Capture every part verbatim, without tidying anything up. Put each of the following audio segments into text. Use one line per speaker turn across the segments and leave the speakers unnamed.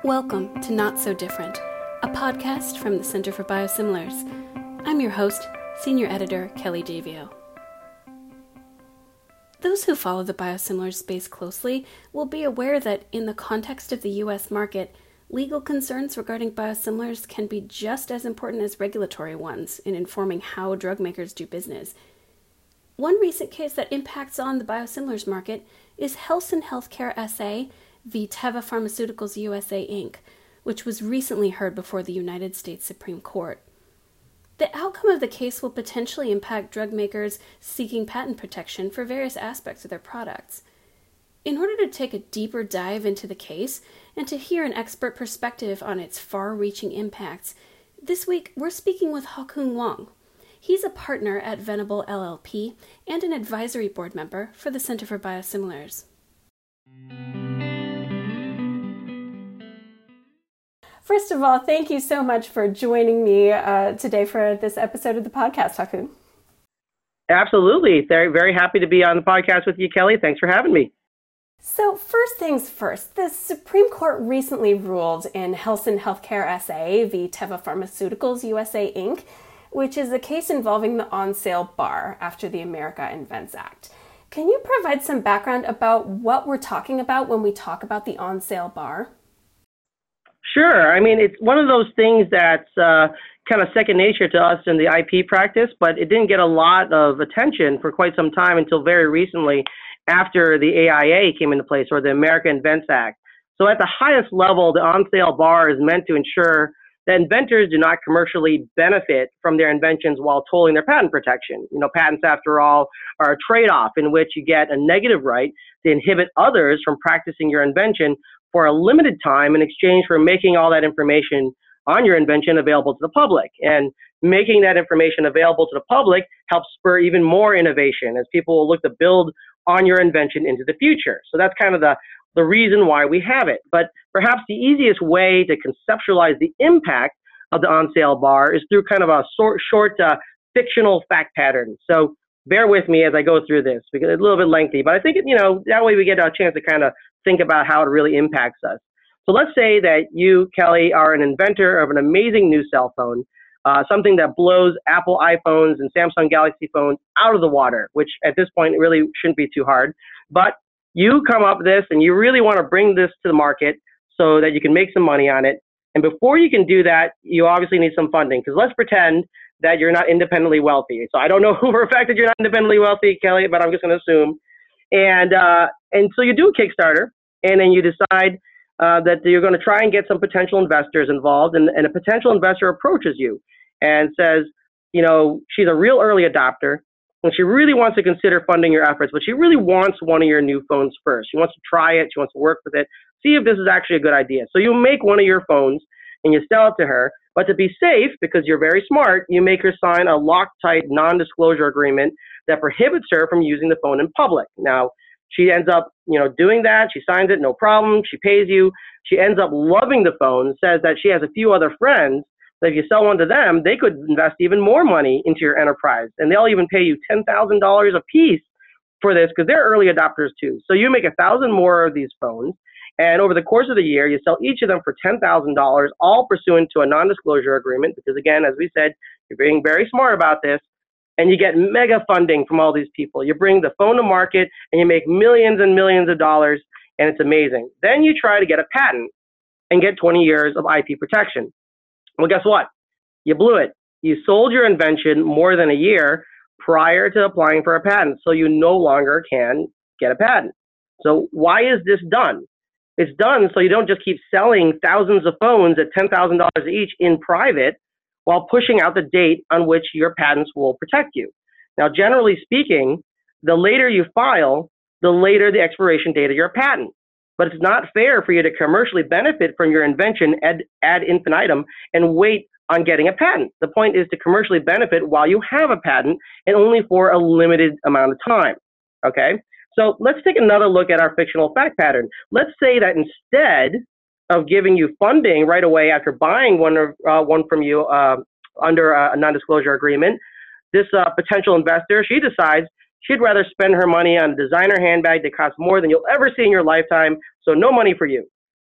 Welcome to Not So Different, a podcast from the Center for Biosimilars. I'm your host, Senior Editor Kelly Davio. Those who follow the biosimilars space closely will be aware that in the context of the U S market, legal concerns regarding biosimilars can be just as important as regulatory ones in informing how drug makers do business. One recent case that impacts on the biosimilars market is Helsinn Healthcare S A v. Teva Pharmaceuticals U S A Incorporated, which was recently heard before the United States Supreme Court. The outcome of the case will potentially impact drug makers seeking patent protection for various aspects of their products. In order to take a deeper dive into the case and to hear an expert perspective on its far-reaching impacts, this week we're speaking with Hawkhoon Wong. He's a partner at Venable L L P and an advisory board member for the Center for Biosimilars. First of all, thank you so much for joining me uh, today for this episode of the podcast, Hawkhoon.
Absolutely. Very, very happy to be on the podcast with you, Kelly. Thanks for having me.
So first things first, the Supreme Court recently ruled in Helsinn Healthcare S A v. Teva Pharmaceuticals U S A Incorporated, which is a case involving the on-sale bar after the America Invents Act. Can you provide some background about what we're talking about when we talk about the on-sale bar?
Sure. I mean, it's one of those things that's uh, kind of second nature to us in the I P practice, but it didn't get a lot of attention for quite some time until very recently after the A I A came into place, or the America Invents Act. So at the highest level, the on-sale bar is meant to ensure that inventors do not commercially benefit from their inventions while tolling their patent protection. You know, patents, after all, are a trade-off in which you get a negative right to inhibit others from practicing your invention for a limited time in exchange for making all that information on your invention available to the public. And making that information available to the public helps spur even more innovation as people will look to build on your invention into the future. So that's kind of the, the reason why we have it. But perhaps the easiest way to conceptualize the impact of the on-sale bar is through kind of a short, short uh, fictional fact pattern. So bear with me as I go through this because it's a little bit lengthy, but I think, it, you know, that way we get a chance to kind of think about how it really impacts us. So let's say that you, Kelly, are an inventor of an amazing new cell phone, uh, something that blows Apple iPhones and Samsung Galaxy phones out of the water, which at this point really shouldn't be too hard. But you come up with this and you really want to bring this to the market so that you can make some money on it. And before you can do that, you obviously need some funding, because let's pretend that you're not independently wealthy. So I don't know for a fact that you're not independently wealthy, Kelly, but I'm just going to assume. And uh, and so you do a Kickstarter, and then you decide uh, that you're going to try and get some potential investors involved. And, and a potential investor approaches you and says, you know, she's a real early adopter, and she really wants to consider funding your efforts, but she really wants one of your new phones first. She wants to try it. She wants to work with it, see if this is actually a good idea. So you make one of your phones and you sell it to her. But to be safe, because you're very smart, you make her sign a Loctite non-disclosure agreement that prohibits her from using the phone in public. Now, she ends up, you know, doing that. She signs it, no problem. She pays you. She ends up loving the phone, says that she has a few other friends that if you sell one to them, they could invest even more money into your enterprise. And they'll even pay you ten thousand dollars a piece for this because they're early adopters too. So you make a thousand more of these phones. And over the course of the year, you sell each of them for ten thousand dollars, all pursuant to a non-disclosure agreement, because again, as we said, you're being very smart about this, and you get mega funding from all these people. You bring the phone to market, and you make millions and millions of dollars, and it's amazing. Then you try to get a patent and get twenty years of I P protection. Well, guess what? You blew it. You sold your invention more than a year prior to applying for a patent, so you no longer can get a patent. So why is this done? It's done so you don't just keep selling thousands of phones at ten thousand dollars each in private while pushing out the date on which your patents will protect you. Now, generally speaking, the later you file, the later the expiration date of your patent. But it's not fair for you to commercially benefit from your invention ad, ad infinitum and wait on getting a patent. The point is to commercially benefit while you have a patent and only for a limited amount of time, okay? So let's take another look at our fictional fact pattern. Let's say that instead of giving you funding right away after buying one, or, uh, one from you uh, under a non-disclosure agreement, this uh, potential investor, she decides she'd rather spend her money on a designer handbag that costs more than you'll ever see in your lifetime, so no money for you.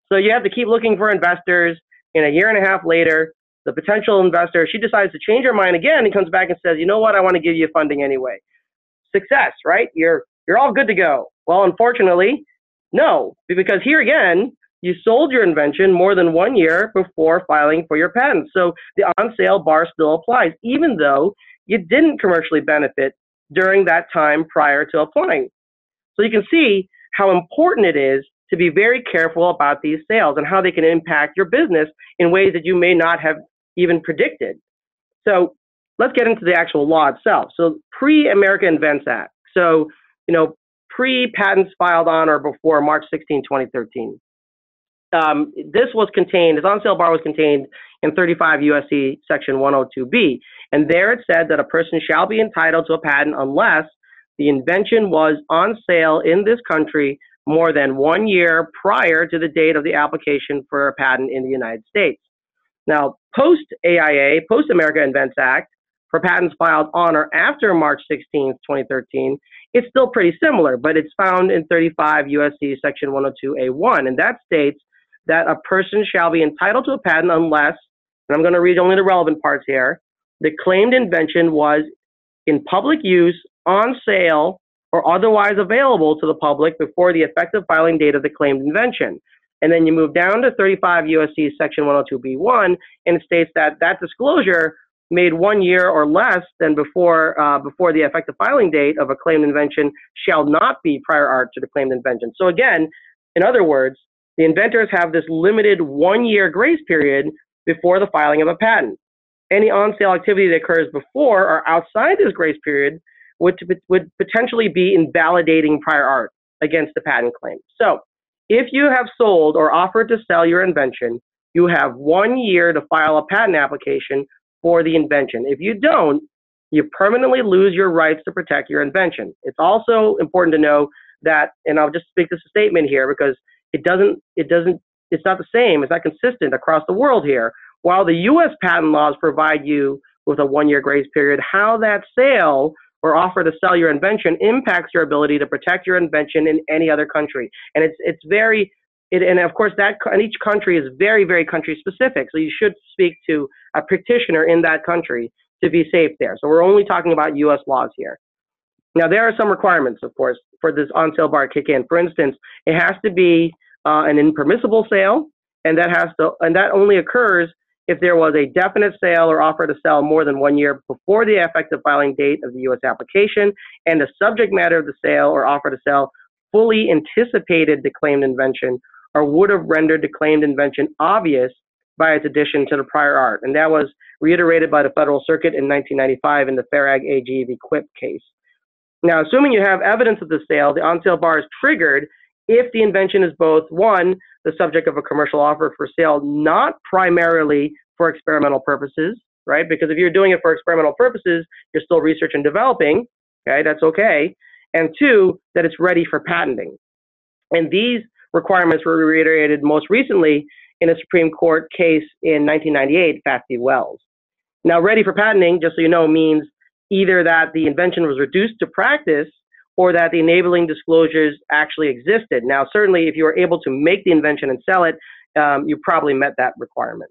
So you have to keep looking for investors. And a year and a half later, the potential investor, she decides to change her mind again and comes back and says, you know what, I want to give you funding anyway. Success, right? You're you're all good to go. Well, unfortunately, no, because here again, you sold your invention more than one year before filing for your patent. So the on-sale bar still applies, even though you didn't commercially benefit during that time prior to applying. So you can see how important it is to be very careful about these sales and how they can impact your business in ways that you may not have even predicted. So let's get into the actual law itself. So pre-America Invents Act. So, you know, pre-patents filed on or before March sixteenth, twenty thirteen. Um, this was contained, this on-sale bar was contained in thirty-five U S C section one oh two B. And there it said that a person shall be entitled to a patent unless the invention was on sale in this country more than one year prior to the date of the application for a patent in the United States. Now, post-A I A, post-America Invents Act, for patents filed on or after March sixteenth, twenty thirteen, it's still pretty similar, but it's found in thirty-five U S C section one oh two A one, and that states that a person shall be entitled to a patent unless, and I'm going to read only the relevant parts here, the claimed invention was in public use, on sale, or otherwise available to the public before the effective filing date of the claimed invention. And then you move down to thirty-five U S C section one oh two B one, and it states that that disclosure made one year or less than before uh, before the effective filing date of a claimed invention shall not be prior art to the claimed invention. So again, in other words, the inventors have this limited one-year grace period before the filing of a patent. Any on-sale activity that occurs before or outside this grace period would, would potentially be invalidating prior art against the patent claim. So if you have sold or offered to sell your invention, you have one year to file a patent application for the invention. If you don't, you permanently lose your rights to protect your invention. It's also important to know that, and I'll just speak this statement here because it doesn't, it doesn't, it's not the same, it's not consistent across the world here. While the U S patent laws provide you with a one-year grace period, how that sale or offer to sell your invention impacts your ability to protect your invention in any other country. And it's it's very, it, and of course that, and each country is very, very country specific. So you should speak to a practitioner in that country to be safe there. So we're only talking about U S laws here. Now there are some requirements, of course, for this on-sale bar to kick in. For instance, it has to be uh, an impermissible sale, and that has to, and that only occurs if there was a definite sale or offer to sell more than one year before the effective filing date of the U S application, and the subject matter of the sale or offer to sell fully anticipated the claimed invention or would have rendered the claimed invention obvious by its addition to the prior art. And that was reiterated by the Federal Circuit in nineteen ninety-five in the Farag A G v. Quip case. Now, assuming you have evidence of the sale, the on-sale bar is triggered if the invention is both, one, the subject of a commercial offer for sale, not primarily for experimental purposes, right? Because if you're doing it for experimental purposes, you're still research and developing, okay, that's okay. And two, that it's ready for patenting. And these requirements were reiterated most recently in a Supreme Court case in nineteen ninety-eight, Fast v. Wells. Now, ready for patenting, just so you know, means either that the invention was reduced to practice or that the enabling disclosures actually existed. Now, certainly, if you were able to make the invention and sell it, um, you probably met that requirement.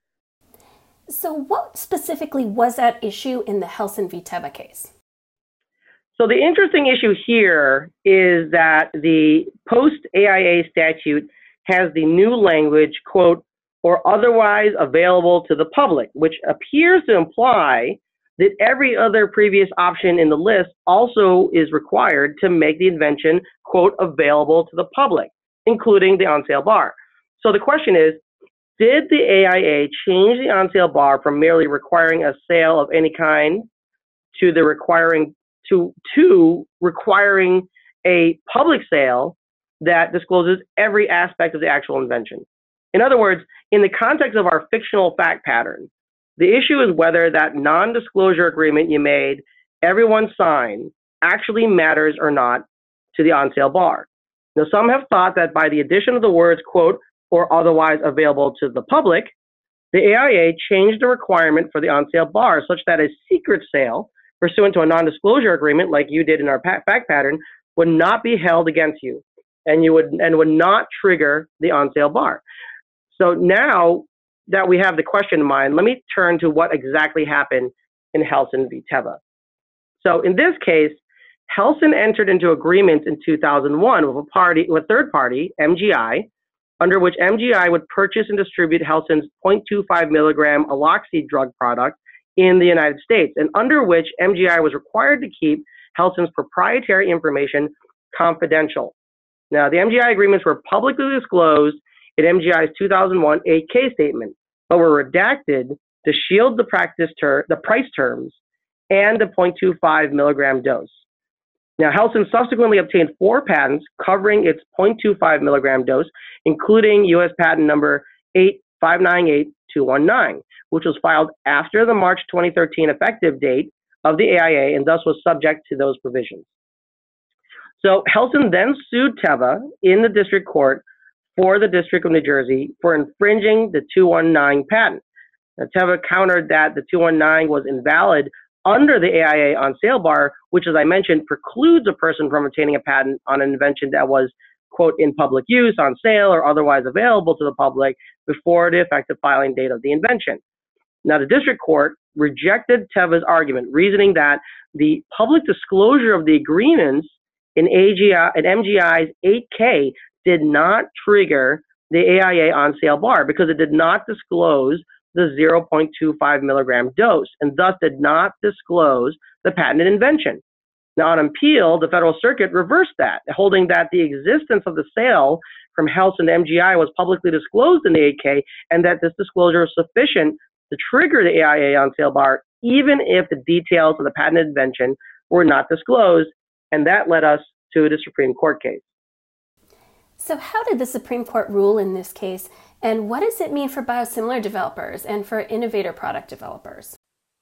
So what specifically was at issue in the Helson v. Teva case?
So the interesting issue here is that the post-A I A statute has the new language, quote, or otherwise available to the public, which appears to imply that every other previous option in the list also is required to make the invention, quote, available to the public, including the on-sale bar. So the question is, did the A I A change the on-sale bar from merely requiring a sale of any kind to the requiring to to requiring a public sale that discloses every aspect of the actual invention? In other words, in the context of our fictional fact pattern, the issue is whether that non-disclosure agreement you made, everyone signed, actually matters or not to the on-sale bar. Now, some have thought that by the addition of the words, quote, or otherwise available to the public, the A I A changed the requirement for the on-sale bar such that a secret sale pursuant to a non-disclosure agreement like you did in our fact pattern would not be held against you. and you would and would not trigger the on-sale bar. So now that we have the question in mind, let me turn to what exactly happened in Helsin v. Teva. So in this case, Helsin entered into agreements in two thousand one with a party, with a third party, M G I, under which M G I would purchase and distribute Helsin's zero point two five milligram Aloxi drug product in the United States, and under which M G I was required to keep Helsin's proprietary information confidential. Now, the M G I agreements were publicly disclosed in M G I's two thousand one eight K statement, but were redacted to shield the practice ter- the price terms and the zero point two five milligram dose. Now, Helsin subsequently obtained four patents covering its zero point two five milligram dose, including U S patent number eight five nine eight two one nine, which was filed after the March twenty thirteen effective date of the A I A and thus was subject to those provisions. So Helsin then sued Teva in the district court for the District of New Jersey for infringing the two one nine patent. Now, Teva countered that the two one nine was invalid under the A I A on sale bar, which, as I mentioned, precludes a person from obtaining a patent on an invention that was, quote, in public use, on sale, or otherwise available to the public before the effective filing date of the invention. Now, the district court rejected Teva's argument, reasoning that the public disclosure of the agreements in A G I, in M G I's eight K did not trigger the A I A on sale bar because it did not disclose the zero point two five milligram dose and thus did not disclose the patented invention. Now, on appeal, the Federal Circuit reversed that, holding that the existence of the sale from Helsin to M G I was publicly disclosed in the eight K and that this disclosure was sufficient to trigger the A I A on sale bar, even if the details of the patented invention were not disclosed, and that led us to the Supreme Court case.
So how did the Supreme Court rule in this case, and what does it mean for biosimilar developers and for innovator product developers?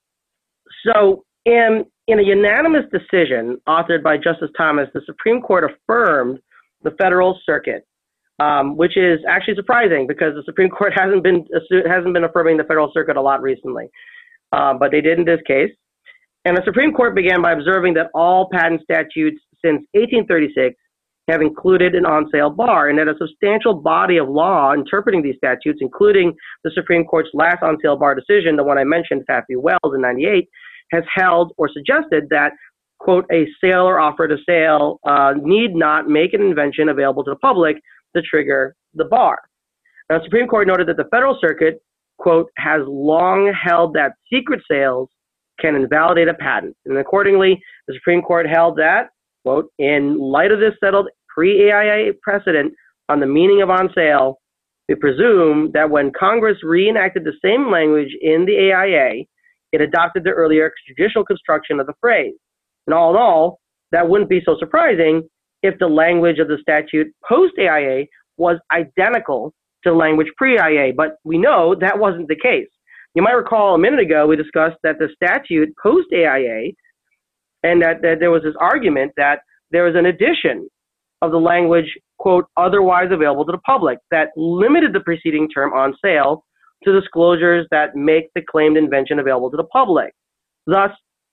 So in, in a unanimous decision authored by Justice Thomas, the Supreme Court affirmed the Federal Circuit, um, which is actually surprising because the Supreme Court hasn't been, hasn't been affirming the Federal Circuit a lot recently, uh, but they did in this case. And the Supreme Court began by observing that all patent statutes since eighteen thirty-six have included an on-sale bar, and that a substantial body of law interpreting these statutes, including the Supreme Court's last on-sale bar decision, the one I mentioned, Pfaff v. Wells in ninety-eight, has held or suggested that, quote, a sale or offer to sale uh, need not make an invention available to the public to trigger the bar. Now, the Supreme Court noted that the Federal Circuit, quote, has long held that secret sales can invalidate a patent. And accordingly, the Supreme Court held that, quote, in light of this settled pre-A I A precedent on the meaning of on sale, we presume that when Congress reenacted the same language in the A I A, it adopted the earlier judicial construction of the phrase. And all in all, that wouldn't be so surprising if the language of the statute post-A I A was identical to the language pre-A I A, but we know that wasn't the case. You might recall a minute ago we discussed that the statute post-A I A and that, that there was this argument that there was an addition of the language, quote, otherwise available to the public that limited the preceding term on sale to disclosures that make the claimed invention available to the public. Thus,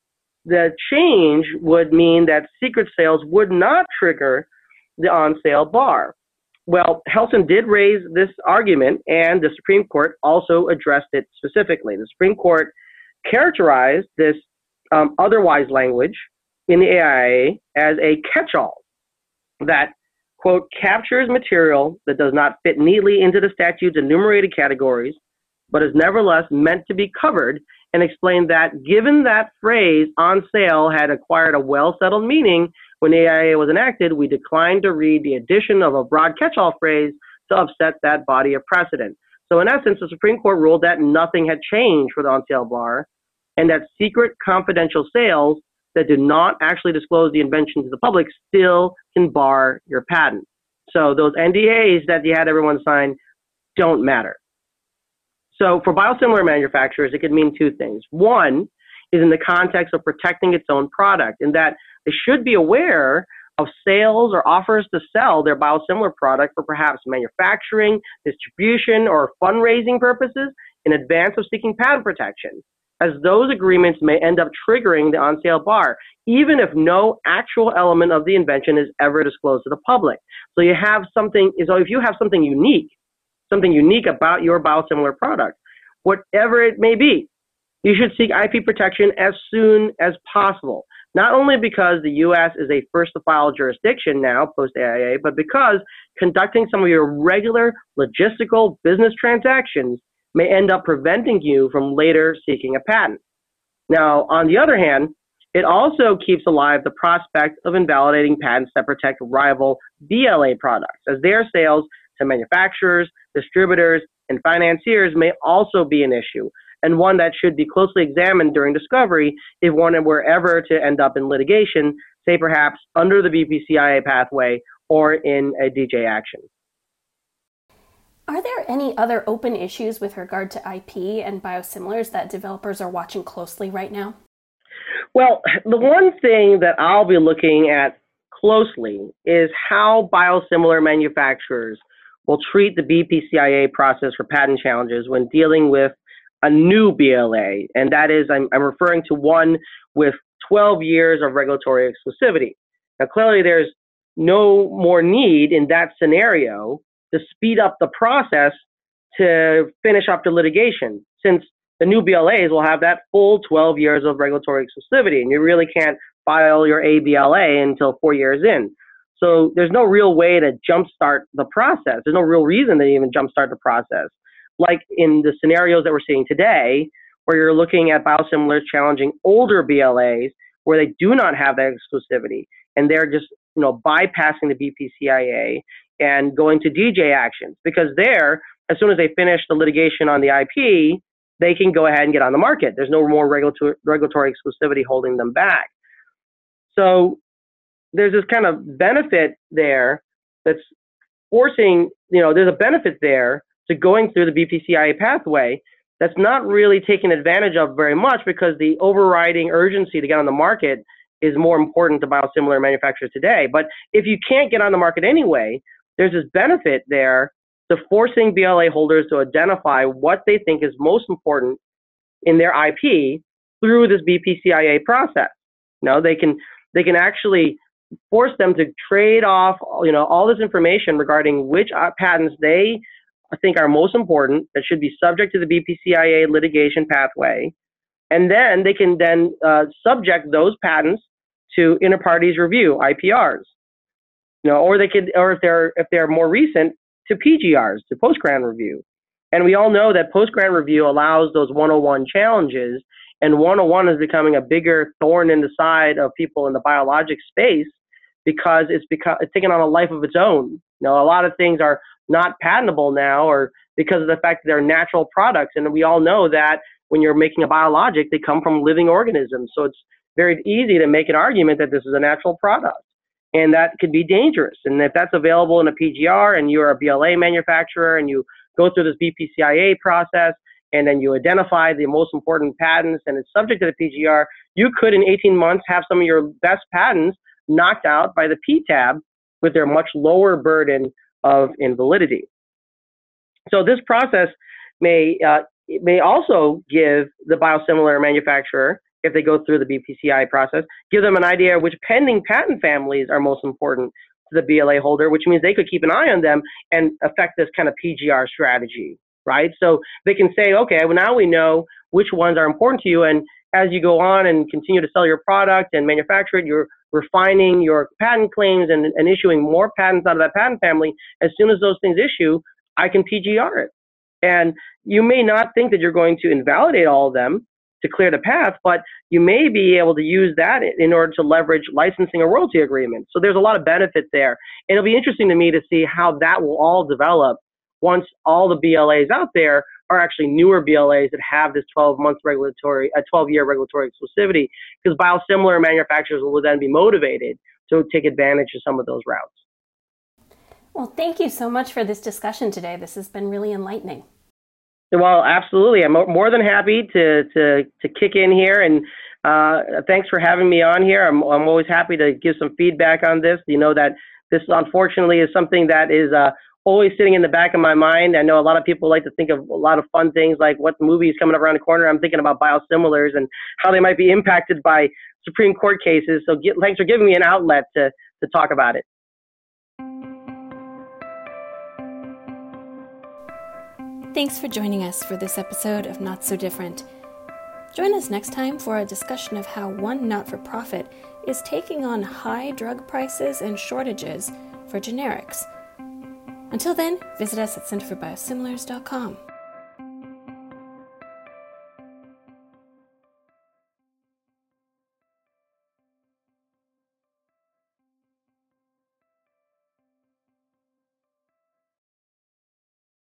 the change would mean that secret sales would not trigger the on sale bar. Well, Helsin did raise this argument, and the Supreme Court also addressed it specifically. The Supreme Court characterized this um, otherwise language in the A I A as a catch-all that, quote, captures material that does not fit neatly into the statute's enumerated categories, but is nevertheless meant to be covered, and explained that given that phrase on sale had acquired a well-settled meaning when A I A was enacted, we declined to read the addition of a broad catch-all phrase to upset that body of precedent. So in essence, the Supreme Court ruled that nothing had changed for the on-sale bar, and that secret confidential sales that do not actually disclose the invention to the public still can bar your patent. So those N D As that you had everyone sign don't matter. So for biosimilar manufacturers, it could mean two things. One is in the context of protecting its own product, in that they should be aware of sales or offers to sell their biosimilar product for perhaps manufacturing, distribution, or fundraising purposes in advance of seeking patent protection. as those agreements may end up triggering the on-sale bar, even if no actual element of the invention is ever disclosed to the public. So you have something, so if you have something unique, something unique about your biosimilar product, whatever it may be, you should seek I P protection as soon as possible. Not only because the U S is a first-to-file jurisdiction now, post-A I A, but because conducting some of your regular logistical business transactions may end up preventing you from later seeking a patent. Now, on the other hand, it also keeps alive the prospect of invalidating patents that protect rival B L A products, as their sales to manufacturers, distributors, and financiers may also be an issue, and one that should be closely examined during discovery if one were ever to end up in litigation, say perhaps under the B P C I A pathway or in a D J action.
Are there any other open issues with regard to I P and biosimilars that developers are watching closely right now?
Well, the one thing that I'll be looking at closely is how biosimilar manufacturers will treat the B P C I A process for patent challenges when dealing with a new B L A, and that is, I'm, I'm referring to one with twelve years of regulatory exclusivity. Now, clearly there's no more need in that scenario to speed up the process to finish up the litigation, since the new B L As will have that full twelve years of regulatory exclusivity, and you really can't file your A B L A until four years in. So there's no real way to jumpstart the process. There's no real reason to even jumpstart the process. Like in the scenarios that we're seeing today, where you're looking at biosimilars challenging older B L As where they do not have that exclusivity, and they're just, you know, bypassing the B P C I A and going to D J actions, because there, as soon as they finish the litigation on the I P, they can go ahead and get on the market. There's no more regulatory regulatory exclusivity holding them back. So there's this kind of benefit there that's forcing, you know, there's a benefit there to going through the B P C I A pathway that's not really taken advantage of very much, because the overriding urgency to get on the market is more important to biosimilar manufacturers today. But if you can't get on the market anyway, there's this benefit there to forcing B L A holders to identify what they think is most important in their I P through this B P C I A process. You know, they can they can actually force them to trade off, you know, all this information regarding which patents they think are most important that should be subject to the B P C I A litigation pathway, and then they can then uh, subject those patents to inter partes review, I P Rs. You know, or they could, or if they're if they're more recent, to P G Rs, to post-grant review. And we all know that post-grant review allows those one oh one challenges, and one oh one is becoming a bigger thorn in the side of people in the biologic space, because it's become it's taken on a life of its own. You know, a lot of things are not patentable now, or because of the fact that they're natural products, and we all know that when you're making a biologic, they come from living organisms. So it's very easy to make an argument that this is a natural product, and that could be dangerous. And if that's available in a P G R, and you're a B L A manufacturer, and you go through this B P C I A process, and then you identify the most important patents, and it's subject to the P G R, you could in eighteen months have some of your best patents knocked out by the P T A B with their much lower burden of invalidity. So this process may uh, may also give the biosimilar manufacturer, if they go through the B P C I process, give them an idea of which pending patent families are most important to the B L A holder, which means they could keep an eye on them and affect this kind of P G R strategy, right? So they can say, okay, well, now we know which ones are important to you, and as you go on and continue to sell your product and manufacture it, you're refining your patent claims and, and issuing more patents out of that patent family. As soon as those things issue, I can P G R it. And you may not think that you're going to invalidate all of them to clear the path, but you may be able to use that in order to leverage licensing or royalty agreements. So there's a lot of benefit there. And it'll be interesting to me to see how that will all develop once all the B L As out there are actually newer B L As that have this twelve month regulatory, a twelve year regulatory exclusivity, because biosimilar manufacturers will then be motivated to take advantage of some of those routes.
Well, thank you so much for this discussion today. This has been really enlightening.
Well, absolutely. I'm more than happy to to to kick in here, and uh, thanks for having me on here. I'm I'm always happy to give some feedback on this. You know that this unfortunately is something that is uh, always sitting in the back of my mind. I know a lot of people like to think of a lot of fun things like what movie is coming up around the corner. I'm thinking about biosimilars and how they might be impacted by Supreme Court cases. So get, thanks for giving me an outlet to, to talk about it.
Thanks for joining us for this episode of Not So Different. Join us next time for a discussion of how one not-for-profit is taking on high drug prices and shortages for generics. Until then, visit us at center for biosimilars dot com.